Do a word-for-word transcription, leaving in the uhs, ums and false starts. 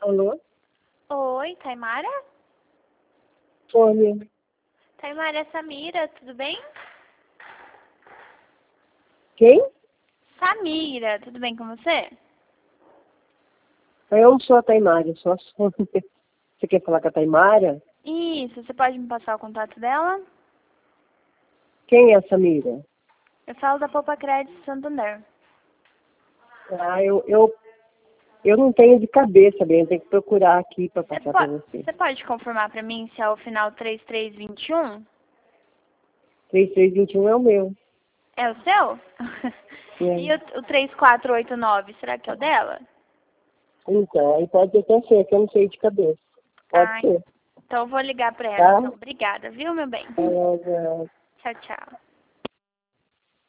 Alô? Oi, Taimara? Sônia. Taimara, é Samira, tudo bem? Quem? Samira, tudo bem com você? Eu não sou a Taimara, eu sou a Sônia. Você quer falar com a Taimara? Isso, você pode me passar o contato dela? Quem é a Samira? Eu falo da Poupa Crédito Santander. Ah, eu, eu, eu não tenho de cabeça bem, eu tenho que procurar aqui para Você, passar para po você. você pode confirmar pra mim se é o final três três dois um? três três dois um é o meu. É o seu? É. E o, o três quatro oito nove, será que é o dela? Então, aí pode até ser, que eu não sei de cabeça. Pode Ah, ser. então eu vou ligar pra ela. Tá? Então, obrigada, viu, meu bem? É, é, Tchau, tchau.